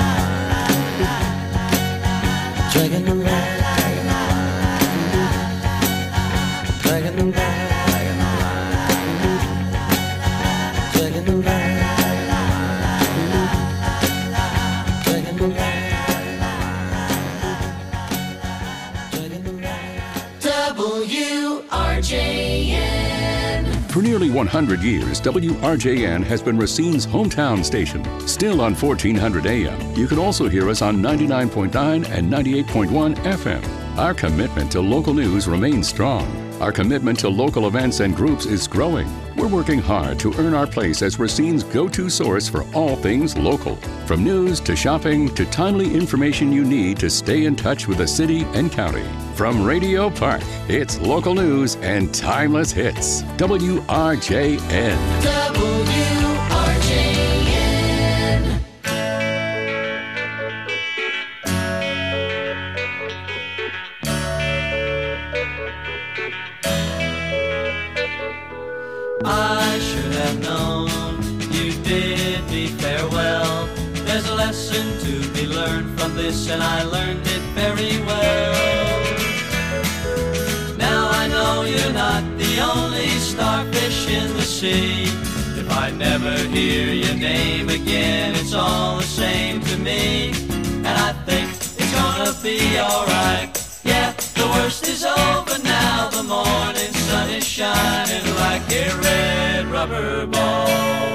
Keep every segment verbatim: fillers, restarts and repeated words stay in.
Dragging along, dragging along, dragging along, dragging along, dragging along. W R J N. For nearly one hundred years, W R J N has been Racine's hometown station. Still on fourteen hundred A M, you can also hear us on ninety-nine point nine and ninety-eight point one F M. Our commitment to local news remains strong. Our commitment to local events and groups is growing. We're working hard to earn our place as Racine's go-to source for all things local. From news to shopping to timely information you need to stay in touch with the city and county. From Radio Park, it's local news and timeless hits. W R J N. W R J N. I should have known you bid me farewell. There's a lesson to be learned from this, and I learned it very well. Now I know you're not the only starfish in the sea. If I never hear your name again, it's all the same to me. And I think it's gonna be alright. Yeah, the worst is over now. The morning sun is shining like a red rubber ball.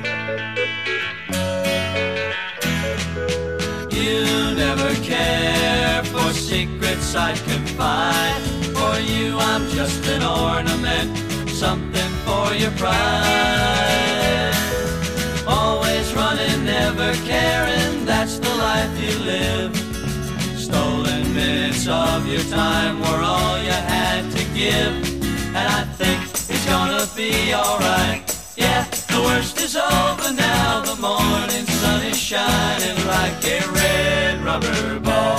You never care for secrets I'd confide. For you I'm just an ornament, something for your pride. Always running, never caring, that's the life you live. Stolen minutes of your time were all you had to give. And I think it's gonna be alright. Yeah, the worst is over now. The morning sun is shining like a red rubber ball.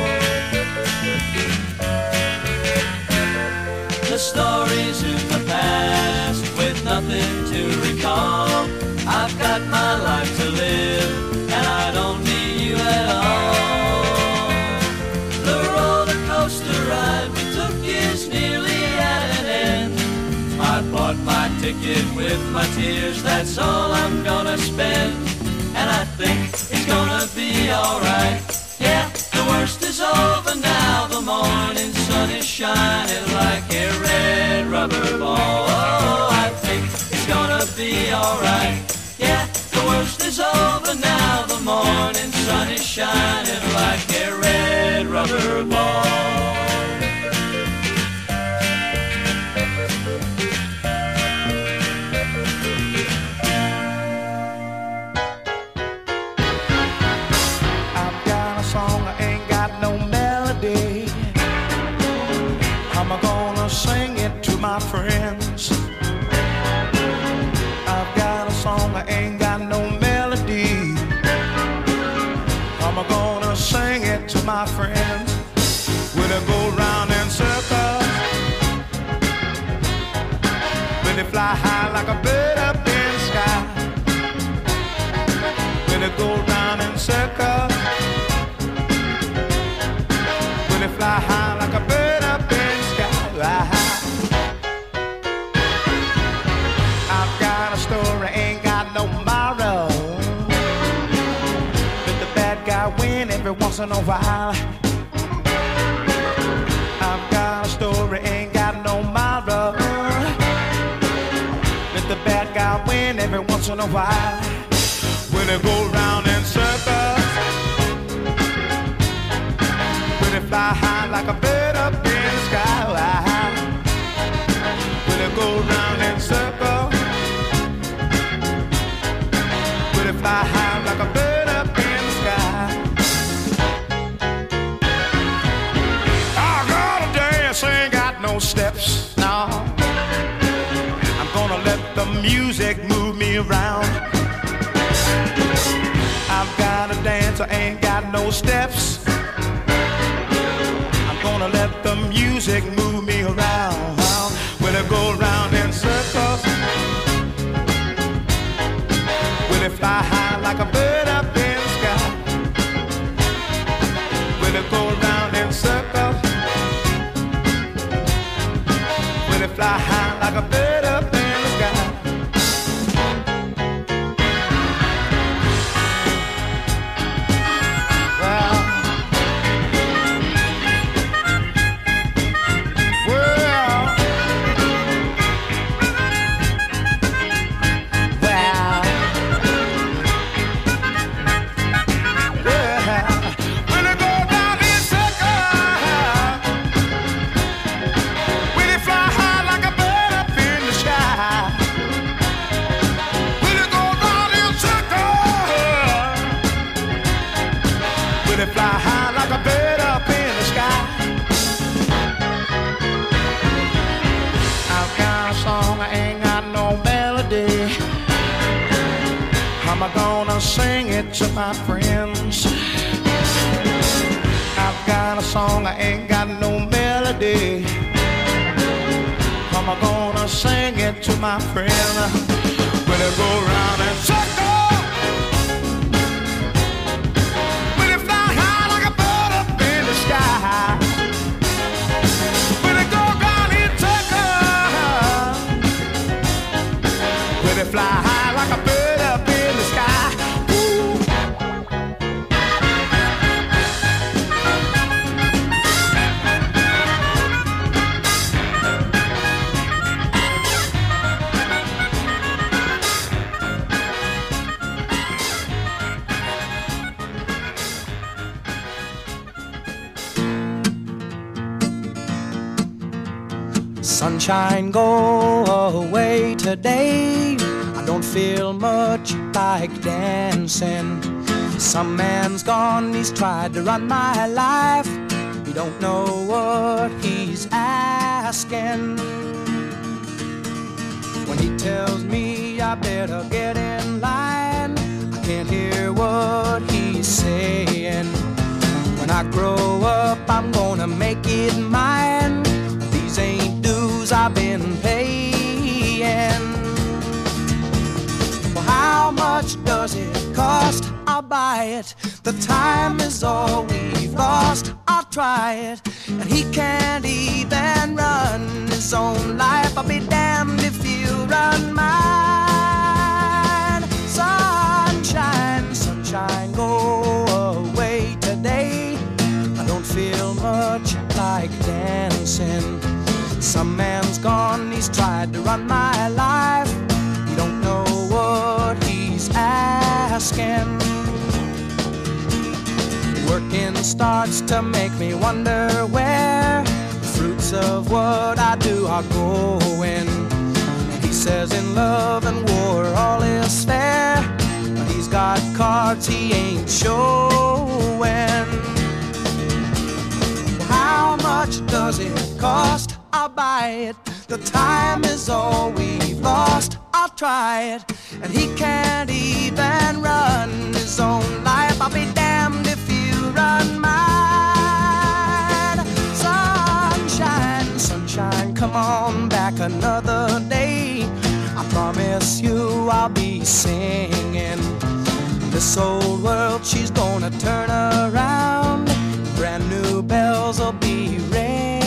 The stories in the past with nothing to recall. I've got my life to live and I don't need you at all. The roller coaster ride we took is nearly at an end. I bought my ticket with my tears, that's all I'm gonna spend. And I think it's gonna be alright. Yeah, the worst is over now. The morning sun is shining like a red rubber ball. Oh, I think it's gonna be alright. Yeah, the worst is over waterfall. I've got a song, I ain't got no melody. I'm gonna sing it to my friends. I've got a song, I ain't got no melody. I'm gonna sing it to my friends. Will it go round in circles? Will it fly high like a bird up in the sky? Will it go round in circles? Will it fly high like a bird up in the sky? I've got a story, ain't got no moral. Let the bad guy win every once in a while. I've got a story, ain't got no moral. Let the bad guy win every once in a while. Will it go round in circles? Will it fly high like a bird up in the sky? Will it go round in circles? Will it fly high like a bird up in the sky? I gotta dance, ain't got no steps, no. I'm gonna let the music move me around. I've gotta dance, I ain't got no steps. I'm gonna let the music move me around. Will it go round in circles? Will it fly high like a bird up in the sky? Will it go round in circles? Will it fly high like a bird up in the sky? Well, fly high like a bird up in the sky. I've got a song, I ain't got no melody. How am I gonna sing it to my friends? I've got a song, I ain't got no melody. How am I gonna sing it to my friend? Will it go round and circle? Will it go round in circles? Will it fly high like a bird up in the sky? Sunshine, go away today. I don't feel much like dancing. Some man's gone, he's tried to run my life. He don't know what he's asking. When he tells me I better get in line, I can't hear what he's saying. When I grow up, I'm gonna make it mine. These ain't dues I've been paying. Well, how much does it cost? I'll buy it. The time is all we've lost. I'll try it. And he can't even run his own life. I'll be damned if he'll run mine. Sunshine, sunshine, go away today. I don't feel much like dancing. Some man's gone, he's tried to run my life. He don't know what he's asking. working starts to make me wonder where the fruits of what I do are going. He says in love and war all is fair, but he's got cards he ain't showing. How much does it cost? I'll buy it. The time is all we've lost. I'll try it. And he can't even run his own life. I'll be damned if you run mine. Sunshine, sunshine, come on back another day. I promise you I'll be singing. This old world, she's gonna turn around. Brand new bells will be ringing.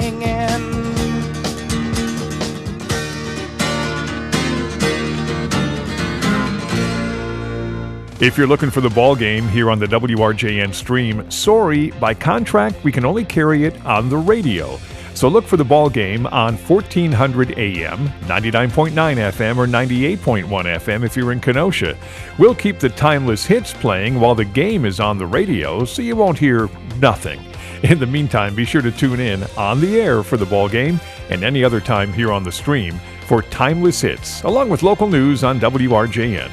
If you're looking for the ball game here on the W R J N stream, sorry, by contract we can only carry it on the radio. So look for the ball game on fourteen hundred A M, ninety-nine point nine F M, or ninety-eight point one F M if you're in Kenosha. We'll keep the timeless hits playing while the game is on the radio, so you won't hear nothing. In the meantime, be sure to tune in on the air for the ball game and any other time here on the stream for timeless hits, along with local news on W R J N.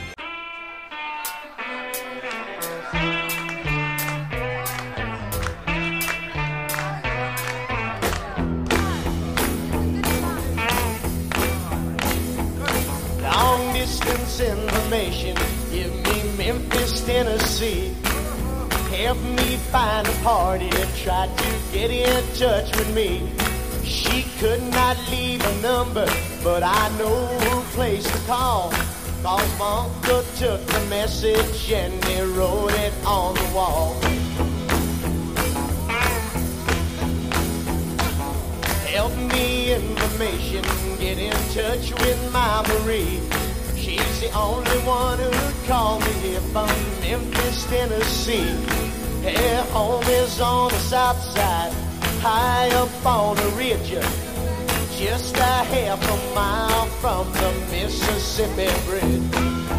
Information, give me Memphis, Tennessee. Help me find a party that tried to get in touch with me. She could not leave a number, but I know who place to call. Cause my uncle took the message and he wrote it on the wall. Help me information, get in touch with my Marie. She's the only one who'd call me here from Memphis, Tennessee. Her home is on the south side, high up on the ridge, just a half a mile from the Mississippi Bridge.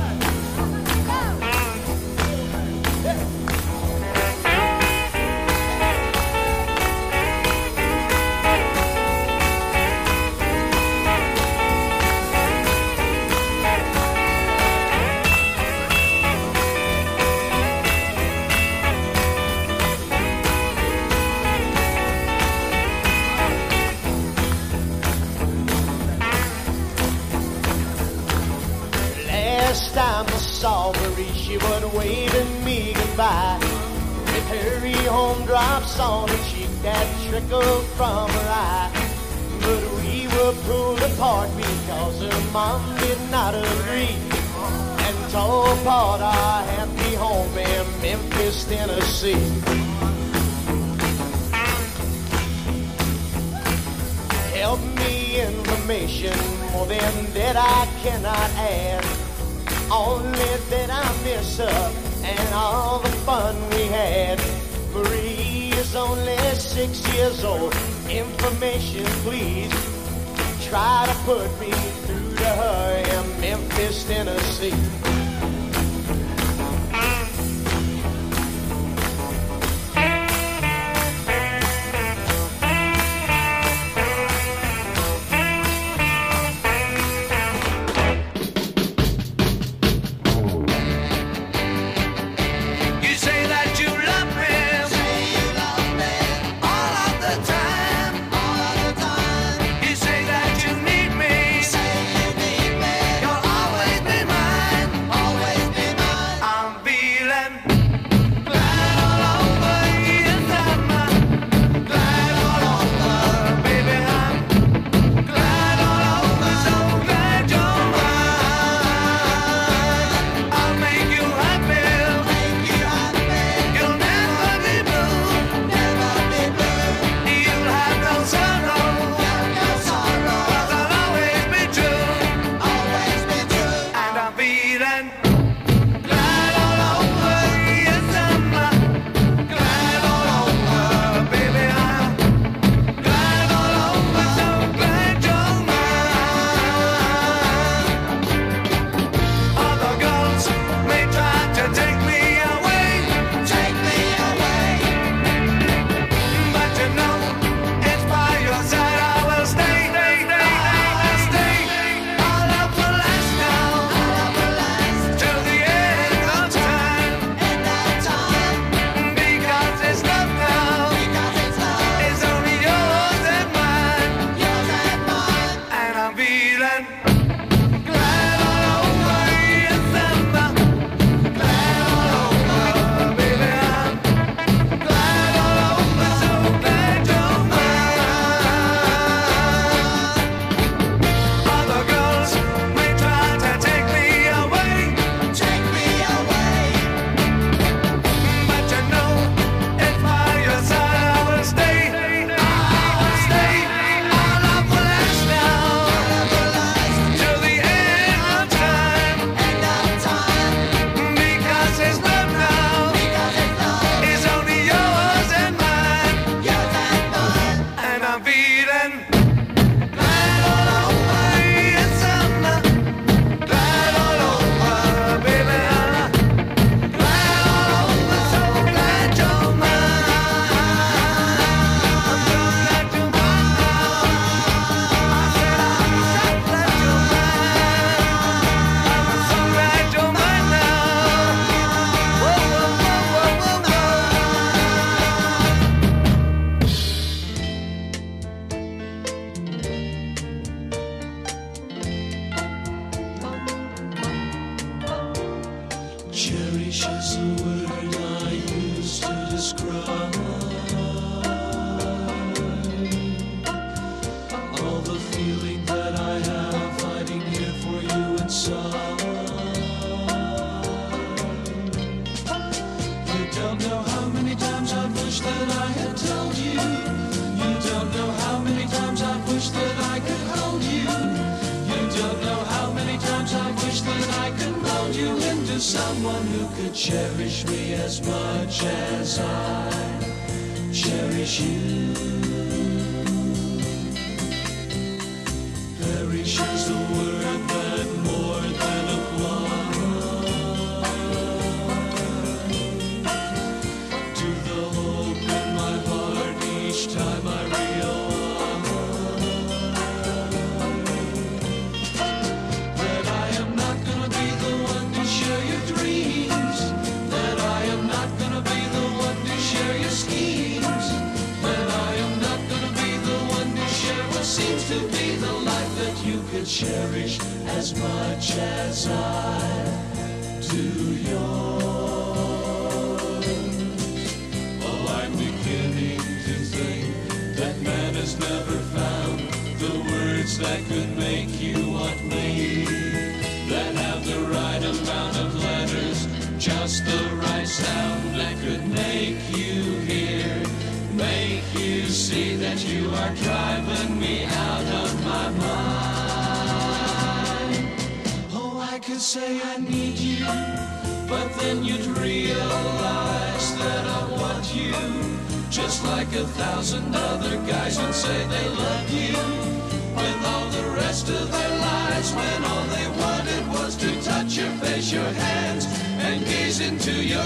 Last time I saw Marie, she was waving me goodbye. With her home drops on her cheek that trickled from her eye. But we were pulled apart because her mom did not agree, and tore apart our happy home in Memphis, Tennessee. Help me information, more than that I cannot add. Only that I miss her and all the fun we had. Marie is only six years old. Information, please. Try to put me through to her in Memphis, Tennessee. Say you need me, you'll always be mine. Cherish is the word I use to describe all the feeling that I have hiding here for you inside. You don't know how many times I've wished that I had told you. You don't know how many times I've wished that I could hold you. You don't know how many times I've wished that I could mold you into someone who could cherish me as much as I cherish you. Perish is the word that more than applies to the hope in my heart each time I realize that I am not gonna be the one to share your dreams, that I am not gonna be the one to share your schemes, that I am not gonna be the one to share what seems to be the life that you could cherish as much as I do yours. Oh, I'm beginning to think that man has never found the words that could make you want me, that have the right amount of letters, just the right sound that could make you hear, make you see that you are driving me out of my mind. Oh, I could say I need you, but then you'd realize that I want you, just like a thousand other guys would say they love you, with all the rest of their lives, when all they wanted was to touch your face, your hands, and gaze into your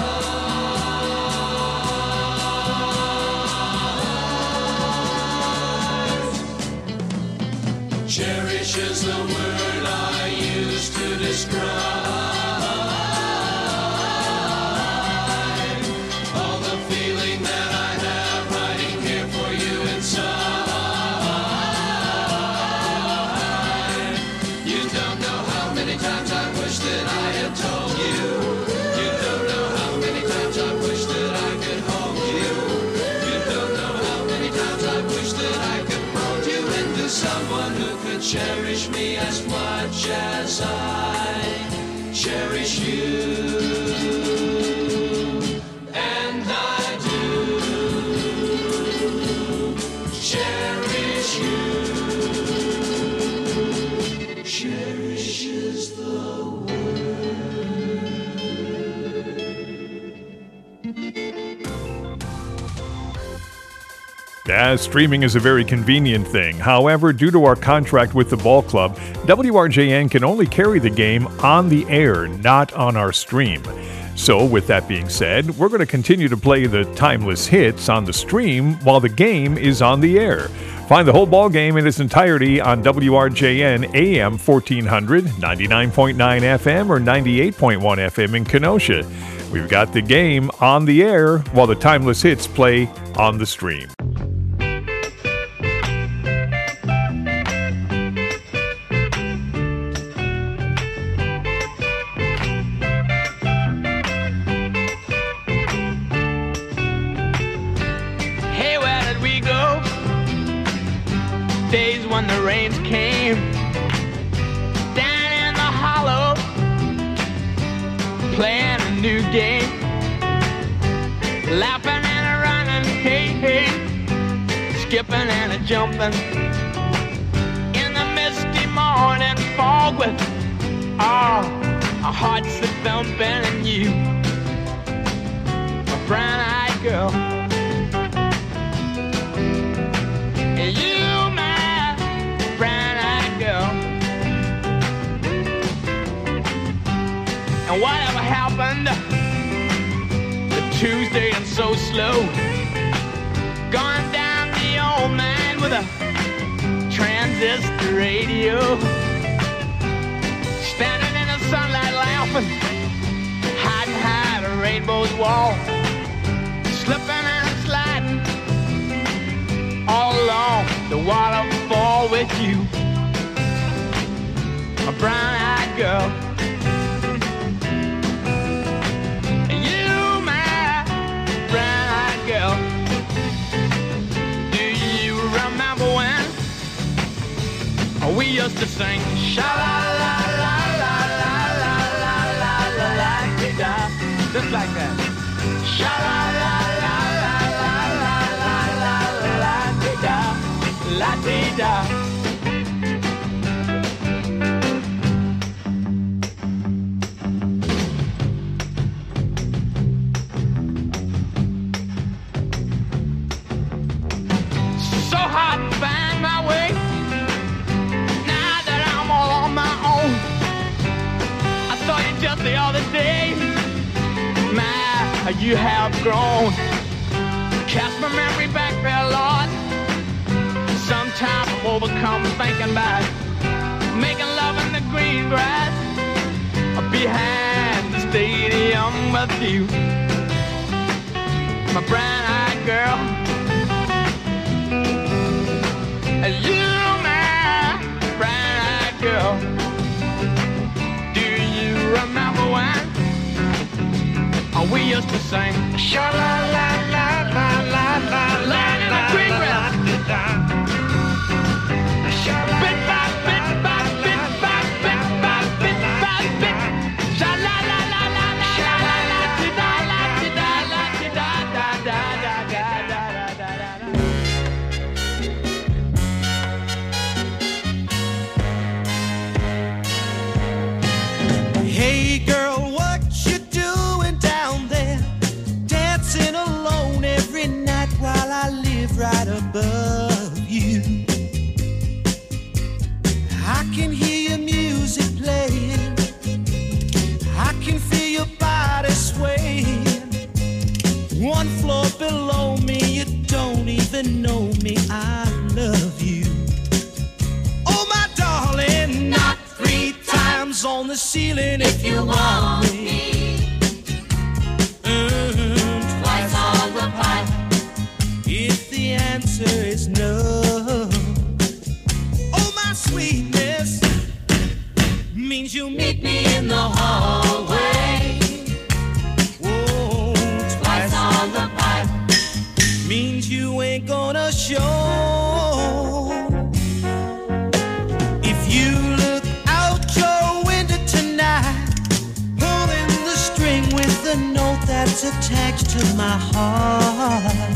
eyes. Cherish is the word I use to describe all the feeling that I have hiding here for you inside. You don't know how many times I wish that I had told you. You don't know how many times I wish that I could hold you. You don't know how many times I wish that I could mold you into someone who could cherish me as much as I cherish you. And I do cherish you. Cherish is the Yeah, streaming is a very convenient thing. However, due to our contract with the ball club, W R J N can only carry the game on the air, not on our stream. So, with that being said, we're going to continue to play the timeless hits on the stream while the game is on the air. Find the whole ball game in its entirety on W R J N A M fourteen hundred, ninety-nine point nine F M, or ninety-eight point one F M in Kenosha. We've got the game on the air while the timeless hits play on the stream. Hey, where did we go? Days when the rains came down in the hollow, playing a new game, laughing and a running, hey, hey, skipping and a jumping in the misty morning fog with oh, our hearts a thumping, and you, a brown-eyed girl. You, my brown-eyed girl. And whatever happened to Tuesday and so slow, gone down the old man with a transistor radio, standing in the sunlight laughing, hiding behind a rainbow's wall, slipping and sliding all along the waterfall with you, a brown-eyed girl. used to sing. Sha la la la la la la la la la la da, just like that. Sha la la la la la la la la la da, la dee da. The other day, my, you have grown. Cast my memory back there, Lord. Sometimes I'm overcome thinking about making love in the green grass behind the stadium with you, my brown-eyed girl. You, my brown-eyed girl. Remember when oh, we used to sing sha la la la la la la la in the green grass. Bit by bit by bit by bit by bit by bit. Sha la la la la la la la la da la da la da da da da da da da da. Hey girl, what you doing down there? Dancing alone every night while I live right above you. I can hear your music playing, I can feel your body swaying. One floor below me, you don't even know me, I love you. Oh my darling, not three times on the ceiling if you want me. Mm, twice on the pipe if the answer is no. Oh my sweetness means you meet me in the hallway. Whoa, twice on the pipe means you ain't gonna show. If you look out your window tonight, pulling the string with the note that's attached to my heart,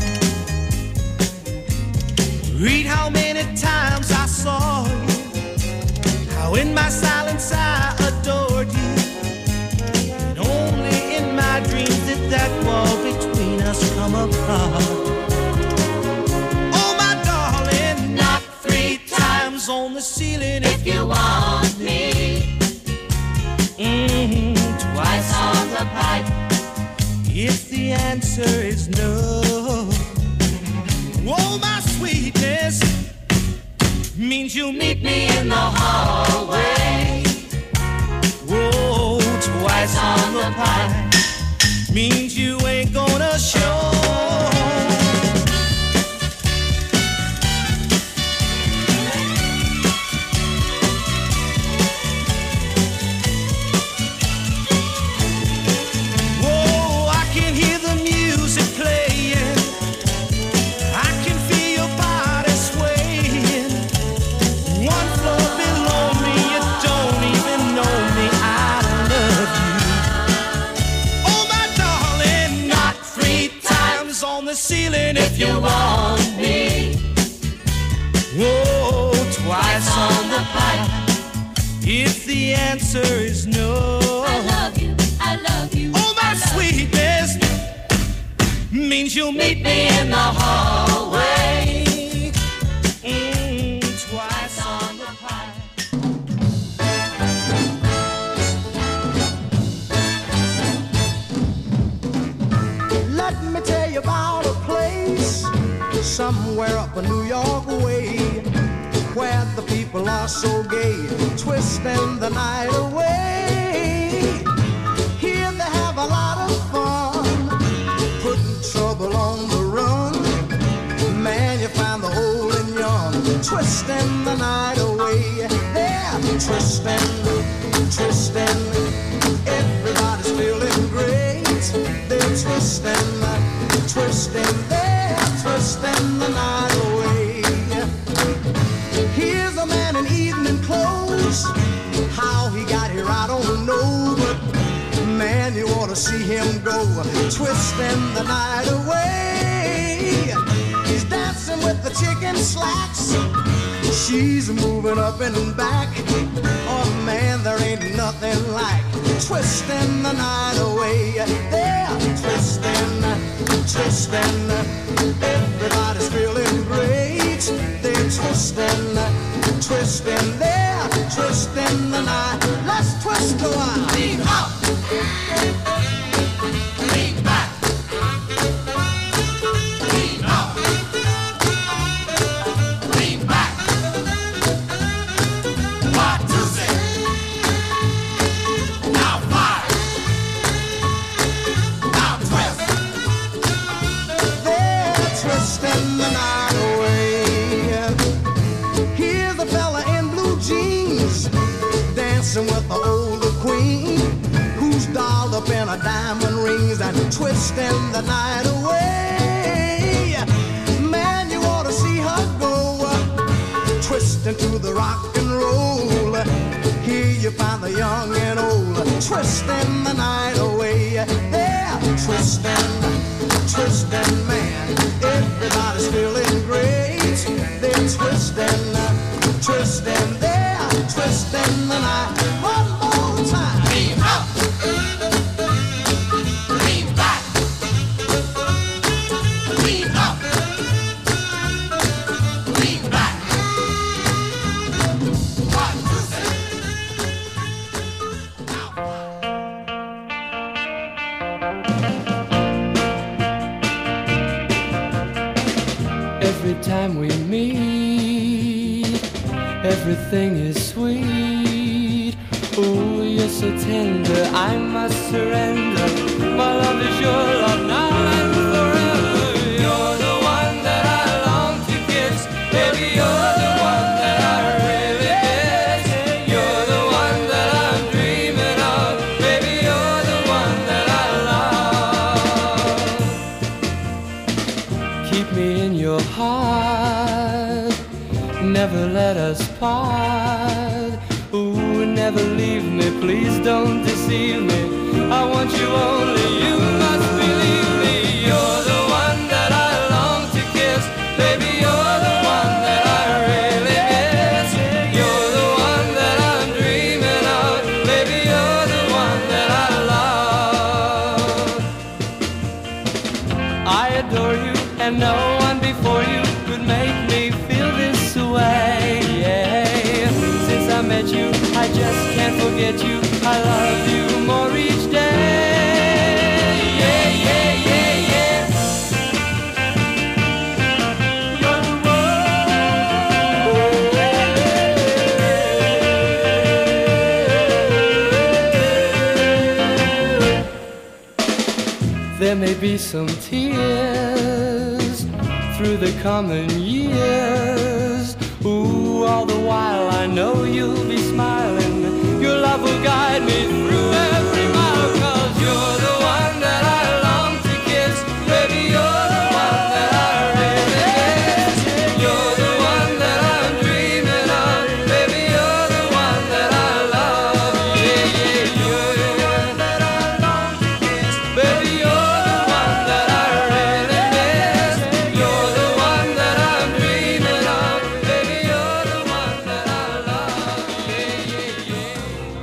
read how many times I saw you, how in my silence I adored you, and only in my dreams did that wall between us come apart. Oh my darling, not three times on the ceiling if you want me. Mm-hmm, twice on the pipe if the answer is no. Oh my sweetness means you'll meet me in the hallway. Whoa, twice on the pipe means you ain't gonna show. Ceiling if you want me. Whoa, twice on the pipe if the answer is no. I love you, I love you. Oh my sweetness means you'll meet me in the hallway. Mm, twice on the pipe. Let me tell you about a place somewhere up a New York way, where the people are so gay, twisting the night away. Here they have a lot of fun, putting trouble on the run. Man, you find the old and young, twisting the night away. They're twisting, twisting, everybody's feeling great. They're twisting, twisting, they're twisting the night away. Here's a man in evening clothes Man, you ought to see him go, twisting the night away. He's dancing with the chicken slacks. She's moving up and back. Oh man, there ain't nothing like twisting the night away. They're twisting, twisting. Everybody's feeling great. They're twisting, twisting. They're twisting the night. Let's twist a while. Lean up, lean back, lean up, lean back. One, two, six. Now five. Now twist. They're twisting the night away. Here's a fella in blue jeans dancing with the older queen, who's dolled up in her diamond rings and twisting the night away. Man, you ought to see her go, twisting to the rock and roll. Here you find the young and old, twisting the night away. They're twisting, twisting, man. Everybody's feeling great. They're twisting, twisting. They're twisting the night. One more time. Lean up, lean back, lean up, lean back. One, two, three. Every time we meet, everything is sweet. Oh, you're so tender, I must surrender. My love is your love now and forever. You're the one that I long to kiss. Baby, you're the one that I really miss. You're the one that I'm dreaming of. Baby, you're the one that I love. Keep me in your heart, never let us part. Ooh, never leave me, please don't deceive me. I want you only, you must believe me. You're the one that I long to kiss. Baby, you're the one that I really miss. You're the one that I'm dreaming of. Baby, you're the one that I love. I adore you, and no one before you could make me feel this way. Yeah. Since I met you, I just can't forget you. I love you more each day. Yeah, yeah, yeah, yeah. You're the one. There may be some tears through the coming years. Ooh, all the while I know you'll be smiling. Your love will guide me through every mile. 'Cause you're the one that I long to kiss. Baby, you're the one that I really miss. You're the one that I'm dreaming of. Baby, you're the one that I love. Yeah, yeah, you're the one that I long to kiss. Baby, you're the one that I really miss. You're the one that I'm dreaming of. Baby, you're the one that I love. Yeah, yeah, yeah.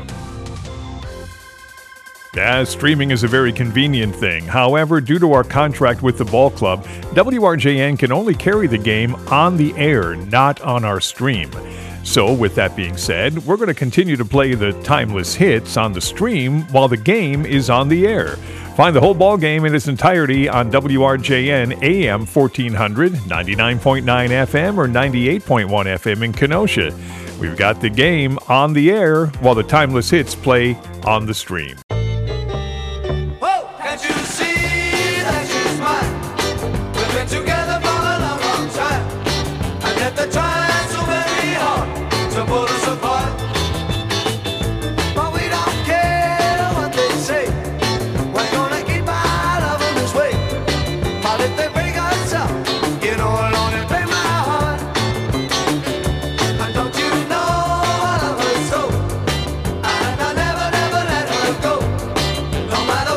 Yeah, streaming is a very convenient thing. However, due to our contract with the ball club, W R J N can only carry the game on the air, not on our stream. So, with that being said, we're going to continue to play the timeless hits on the stream while the game is on the air. Find the whole ball game in its entirety on W R J N A M fourteen hundred, ninety-nine point nine F M, or ninety-eight point one F M in Kenosha. We've got the game on the air while the timeless hits play on the stream. Whoa! Can't you see that she's mine? We've been together for a long, long time. And yet they're trying so very hard to pull us apart. But we don't care what they say. We're gonna keep our love in this way. But if they break us up, you know I'll only break my heart. And don't you know I love her so? And I never, never let her go. No matter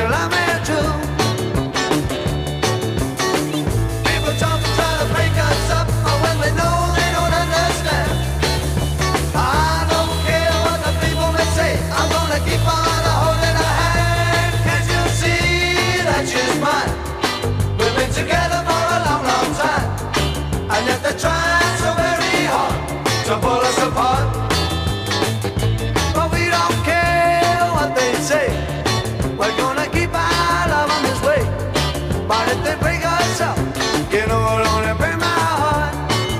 love me too. People talk and try to break us up, but when we know they don't understand. I don't care what the people may say, I'm gonna keep on holding her hand. Can't you see that she's mine? We've been together for a long, long time, and yet they're trying so very hard to pull us apart. But we don't care what they say, we're gonna keep our love on this way. But if they break us up, you know it'll only break my heart.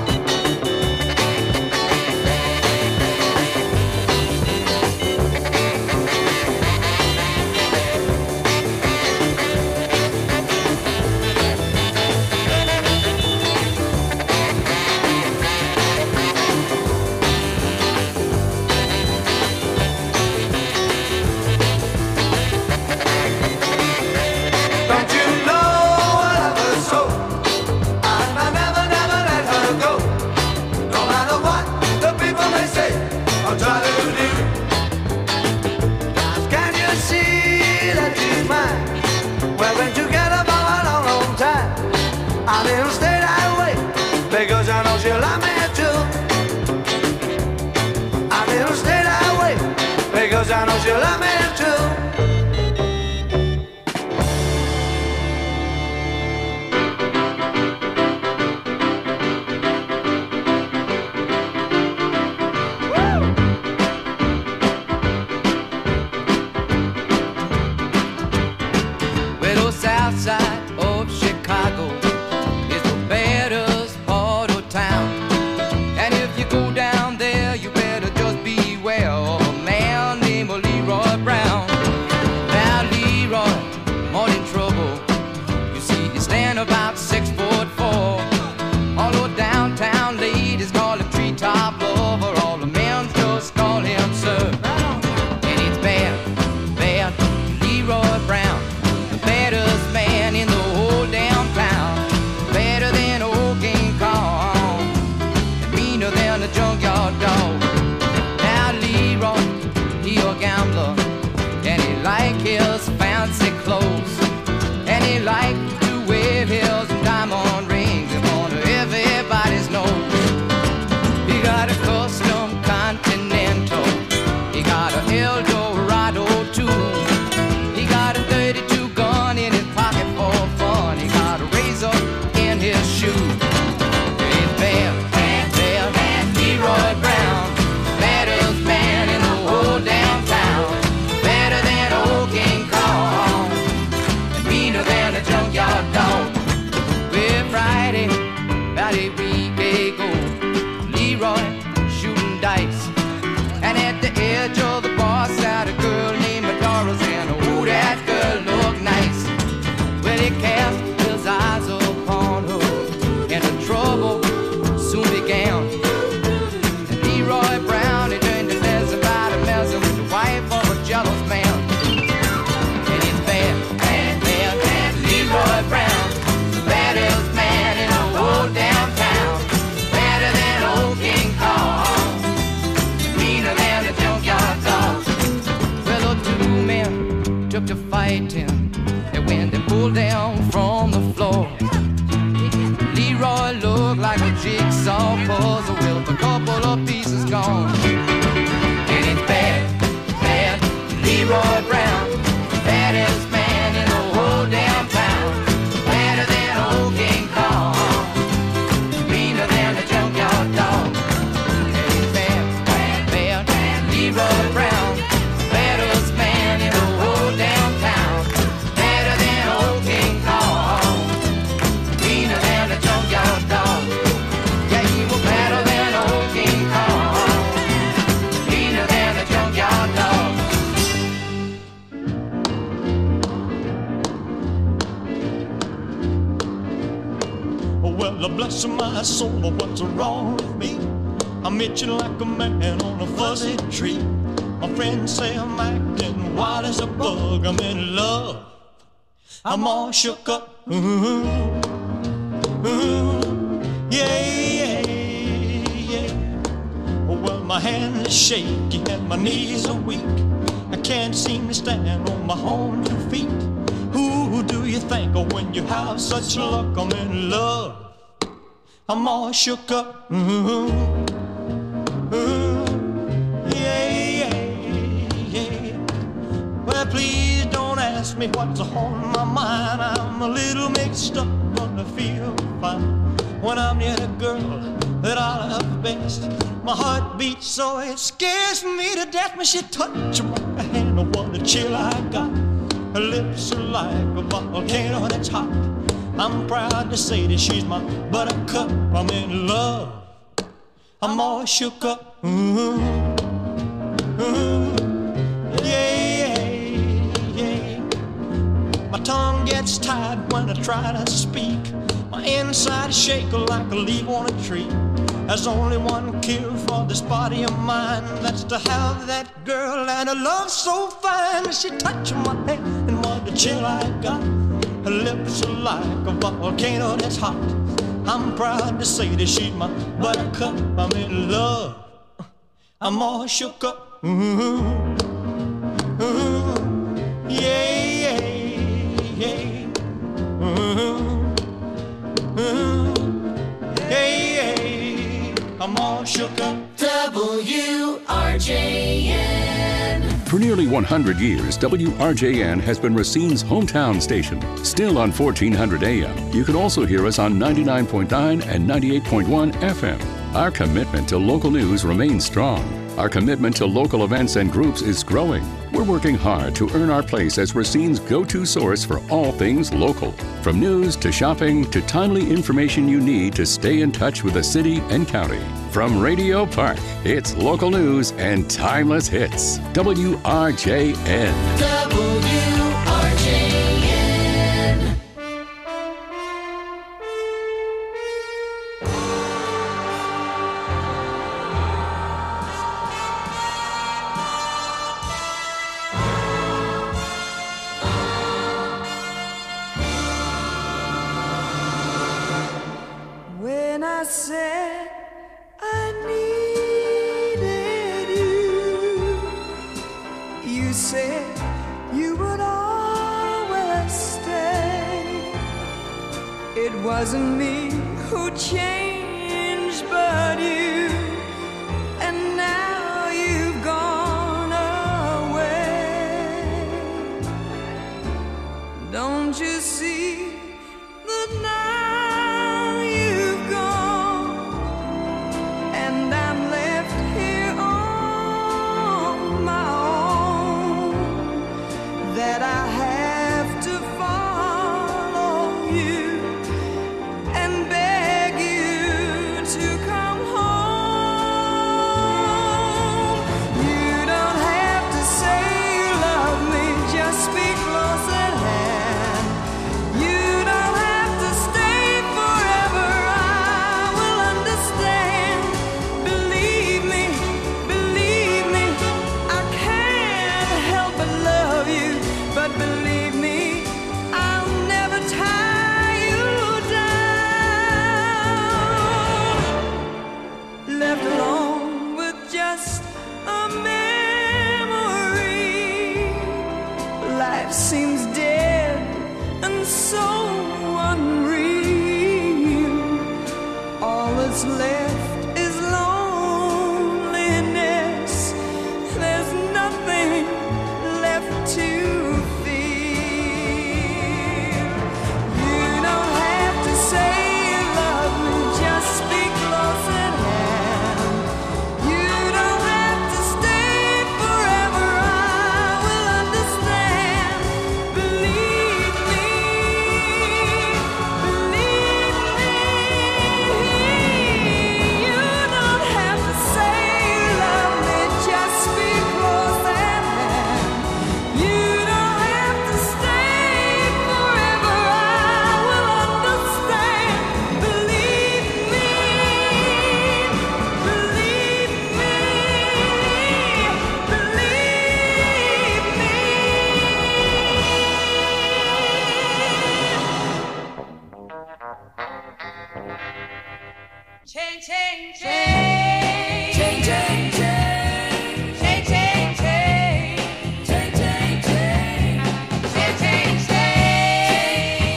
Don't you know I love her so? And I never, never let her go. No matter what the people may say or try to do. 'Cause can't you see that she's mine? We've been together for a long, long time, and it'll stay that way because I know she'll love me too. And it'll stay that way because I know she'll love me too. Well, the south side of Chicago is the baddest part of town. And if you go down there, you better just beware of a man named Leroy Brown. Now, Leroy, more in trouble. You see, he stand about six foot four. All the downtown ladies call him treetop lover. All the men just call him sir. And it's bad, bad, Leroy Brown. The baddest man in the whole damn town. Better than old King Kong, and meaner than a junkyard dog. Now Leroy, he a gambler, and he like his fancy clothes, and he like to wear his diamond rings in front of everybody's nose. He got a custom Continental, he got a Eldorado too. He got a thirty-two gun in his pocket for fun. He got a razor in his shoe. It's bad, bad, bad, bad, Leroy Brown. Baddest man in the whole damn town. Better than old King Kong, and meaner than a junkyard dog. Well, Friday, about a week ago, Leroy shooting dice, and at the edge of the bar sat a girl named Doris, and oh, that girl looked nice. Well, he cast his eyes upon her, and the trouble soon began. And Leroy Brown, he turned to mess about a messing with the wife of a jealous man. And it's bad, bad, bad, bad, Leroy Brown, the baddest man in the whole damn town. Better than old King Kong, meaner than a junkyard dog. Well, the two men took to fighting, and when they pulled down from the floor, Leroy looked like a jigsaw puzzle with a couple of pieces gone. And it's bad, bad, Leroy Brown, baddest man in the whole damn town. Better than old King Kong, meaner than a junkyard dog. And it's bad, bad, bad, bad, Leroy Brown, baddest man in the whole damn town. Better than old King Kong, meaner than a junkyard dog. Yeah, he was better than old King Kong, meaner than a junkyard dog. Well, bless my soul, what's wrong with me? I'm itching like a man on a fuzzy tree. My friends say I'm acting wild as a bug. I'm in love, I'm all shook up. Ooh, ooh, yeah, yeah, yeah. Well, my hands are shaky and my knees are weak. I can't seem to stand on my own two feet. think of when you have such luck? I'm in love. I'm all shook up. Mm-hmm. Mm-hmm. Yeah, yeah, yeah. Well, please don't ask me what's on my mind. I'm a little mixed up, but I feel fine when I'm near the girl that I love best. My heart beats so it scares me to death when she touches my hand. Oh, what a chill I got. Her lips are like a volcano that's hot. I'm proud to say that she's my buttercup. I'm in love. I'm all shook up. Mm-hmm. Mm-hmm. Yeah, yeah, yeah. My tongue gets tied when I try to speak. My inside shake like a leaf on a tree. There's only one cure for this body of mine. That's to have that girl and her love so fine. She touched my hand and what a chill I got. Her lips are like a volcano that's hot. I'm proud to say that she's my buttercup. I'm in love. I'm all shook up. Mm-hmm. Mm-hmm. Yeah, yeah, yeah. Mm-hmm. Mm-hmm. Yeah, yeah. I'm all shook up. W R J N. For nearly one hundred years, W R J N has been Racine's hometown station. Still on fourteen hundred A M. You can also hear us on ninety-nine point nine and ninety-eight point one F M. Our commitment to local news remains strong. Our commitment to local events and groups is growing. We're working hard to earn our place as Racine's go-to source for all things local. From news to shopping to timely information you need to stay in touch with the city and county. From Radio Park, it's local news and timeless hits. W R J N. W R J N. When I said I needed you, you said you would always stay. It wasn't me who changed, but you, and now you've gone away. Don't you see that now you've gone, and I'm left here on my own, that I have to follow you and beg you to come home. You don't have to say you love me, just be close at hand. You don't have to stay forever, I will understand. Believe me, believe me, I can't help but love you. But believe me, I'll never tie you down. Left alone with just a memory, life seems dead and so unreal. All that's left is loneliness. There's nothing left to feel. You don't have to say you love me, just be close at hand. You don't have to stay forever, I will understand. Believe me, believe me. You don't have to say you love me, just be close at hand. You don't have to stay forever, I will understand. Believe me, believe me, believe me. Change, change, change, change, change, change, change, change, change, change, change, change, change, change, change.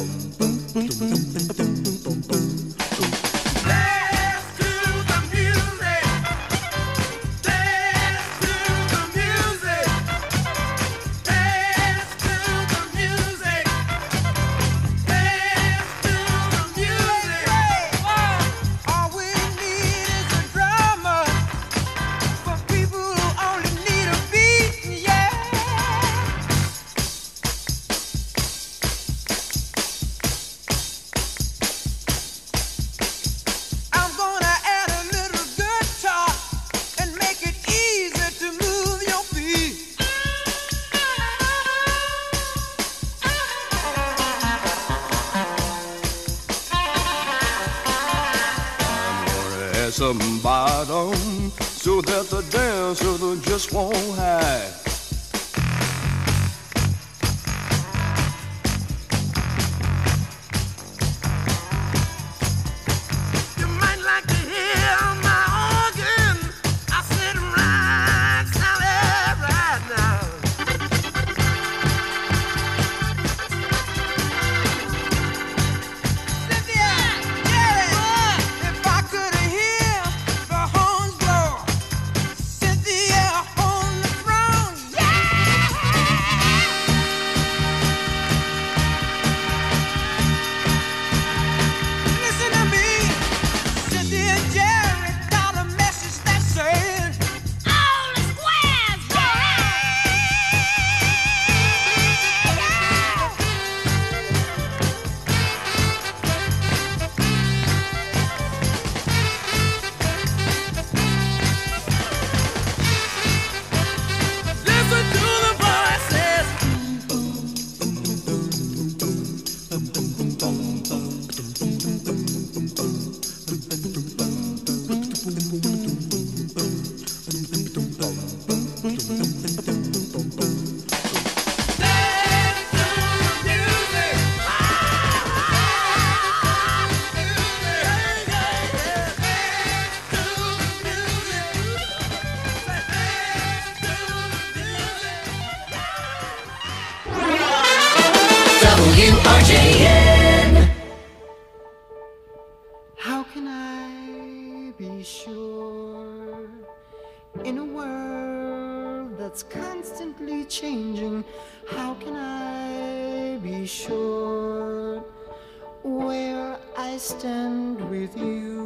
Some bottom so that the dancer just won't hide. You might like to hear my organ. I sit right solid right now. Cynthia, yeah, if I could hear the horns blow, Cynthia on the throne, yeah. Listen to me, Cynthia and Jerry got a message that said, all the squares go listen to the voices. W R J N. How can I be sure in a world that's constantly changing? How can I be sure where I stand with you?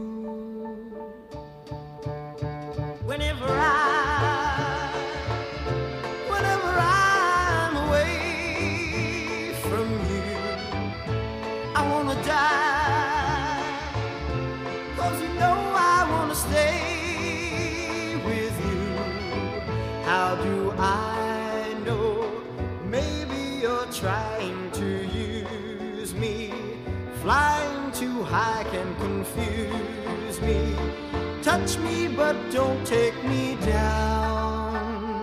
Whenever I, whenever I'm away from you, I wanna die, 'cause you know I wanna stay with you. How do I know? Maybe you're trying to use me. Flying too high can confuse me. Touch me but don't take me down.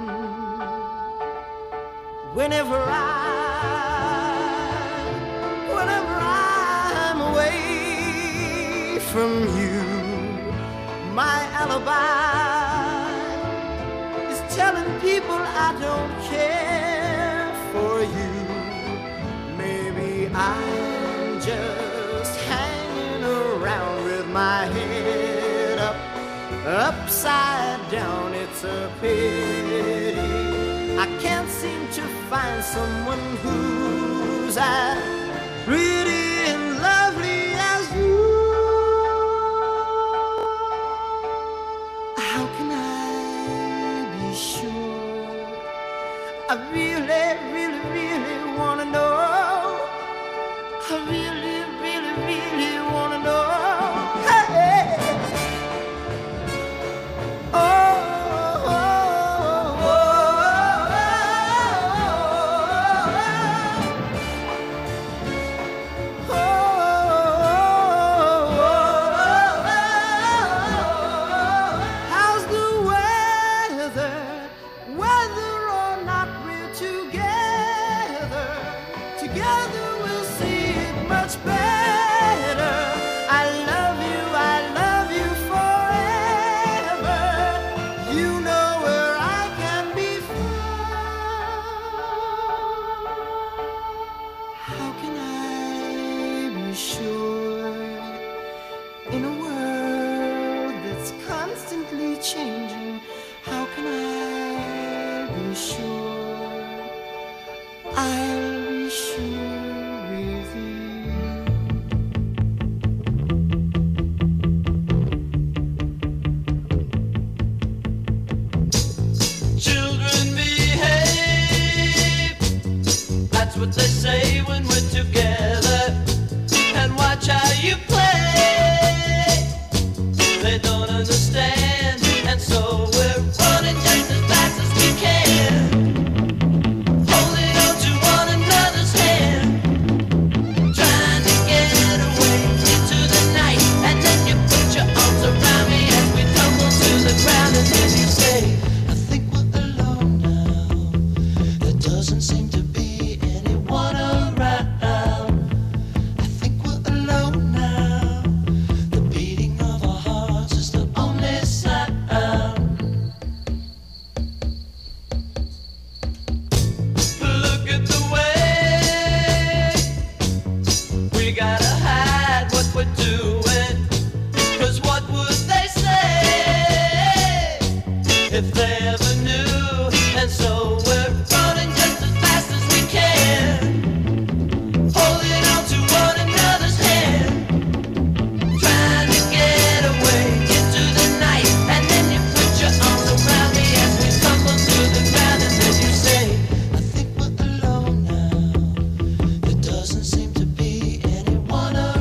Whenever I, whenever I'm away from you, my alibi is telling people I don't care for you. Maybe I'm just hanging around with my head up, upside down. It's a pity I can't seem to find someone who's as pretty and lovely as you. How can I be sure? I really, really, really wanna know. I really, really, really wanna know. Hey. Oh, oh, oh, oh, oh, oh. How's the weather? Whether or not we're together, together we'll see it much better. be sure in a world that's constantly changing? How can I be sure? I'll be sure with you. Children behave, that's what they say when we're together. And watch how you play. They don't understand, and so we're running just as fast as we can, holding on to one another's hand, trying to get away into the night. And then you put your arms around me as we tumble to the ground, and then you say, I think we're alone now. There doesn't seem to be anyone around. I think we're alone now. The beating of our hearts is the only sound. Look at the way we gotta hide what we're doing. 'Cause what would they say if they ever knew? And so we're running just as fast as we can, holding on to one another's hand, trying to get away into the night. And then you put your arms around me as we tumble to the ground, and then you say, I think we're alone now. There doesn't seem to be anyone around.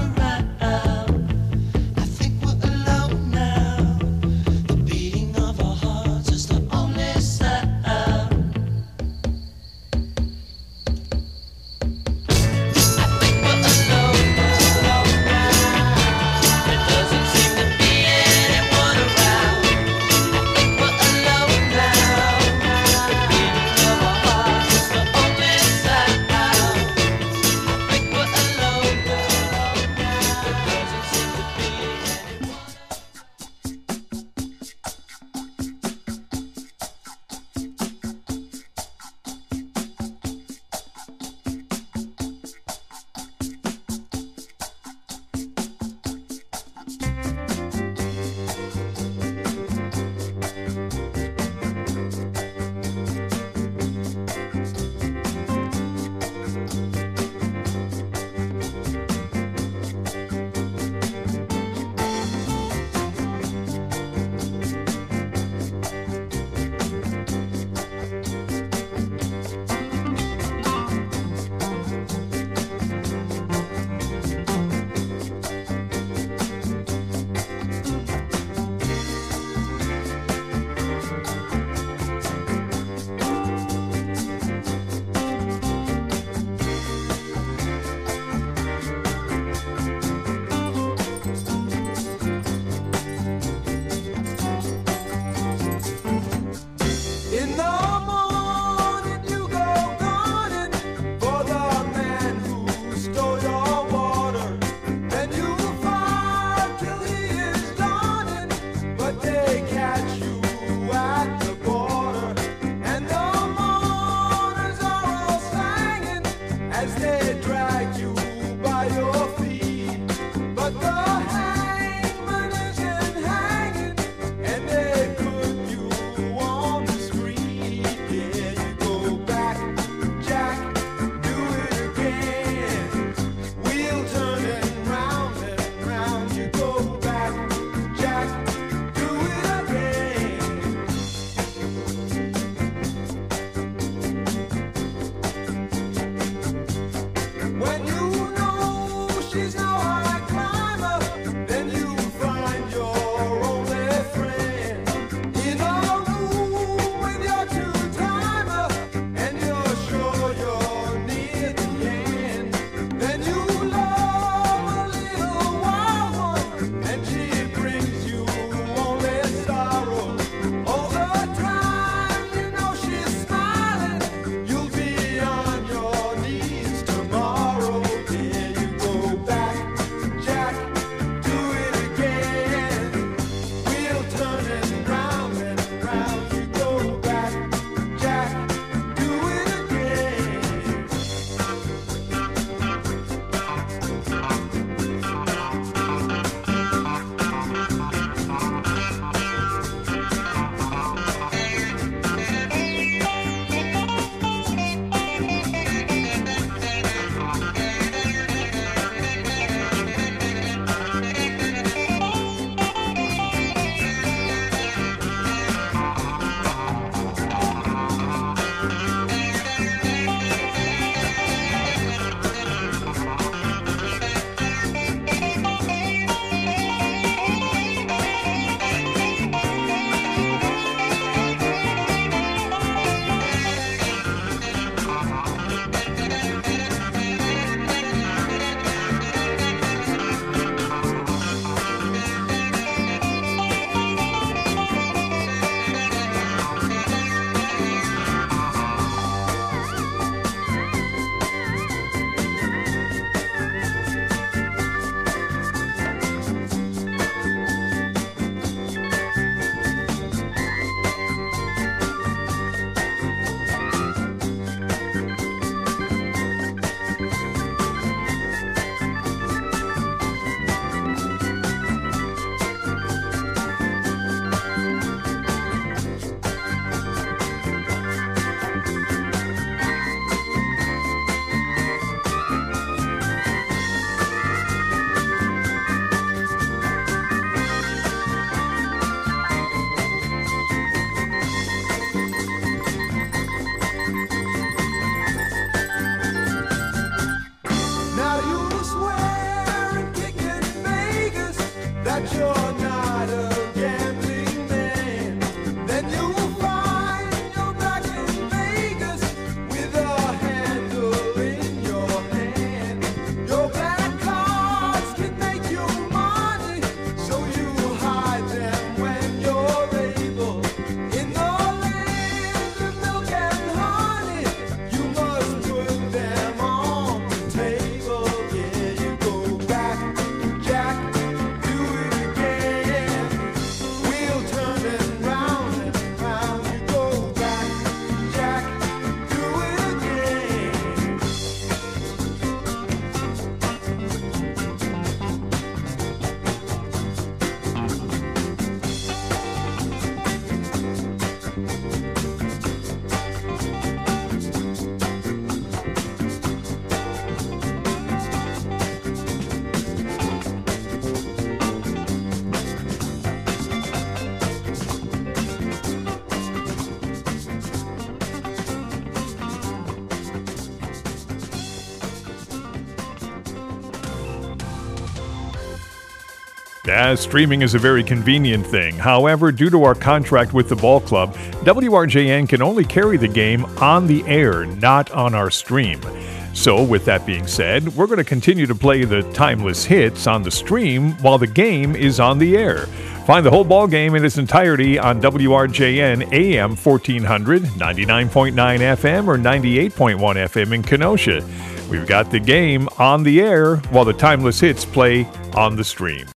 Yeah, streaming is a very convenient thing. However, due to our contract with the ball club, W R J N can only carry the game on the air, not on our stream. So, with that being said, we're going to continue to play the timeless hits on the stream while the game is on the air. Find the whole ball game in its entirety on W R J N A M fourteen hundred, ninety-nine point nine F M, or ninety-eight point one F M in Kenosha. We've got the game on the air while the timeless hits play on the stream.